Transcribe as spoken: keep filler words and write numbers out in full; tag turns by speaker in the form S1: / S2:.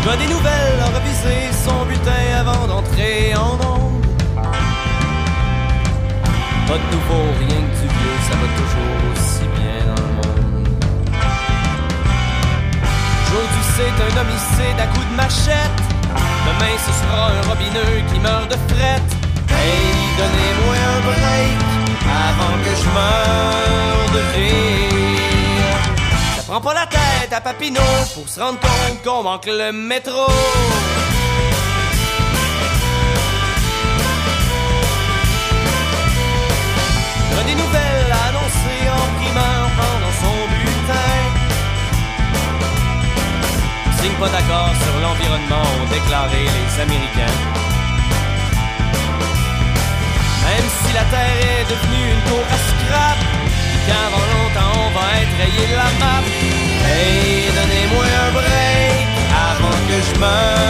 S1: Je veux des nouvelles, reviser son bulletin avant d'entrer en onde. Pas de nouveau, rien que du vieux, ça va toujours aussi bien dans le monde. Aujourd'hui c'est un homicide à coups de machette. Demain ce sera un robineux qui meurt de frette. Hey, donnez-moi un break avant que je meure de rire. Ça prend pas la tête à Papineau pour se rendre compte qu'on manque le métro. Des nouvelles annoncées en primeur pendant son bulletin. Signe pas d'accord sur l'environnement, ont déclaré les Américains. Même si la Terre est devenue une tour à scrap, qu'avant longtemps on va être rayé de la map. Hey, donnez-moi un break avant que je meure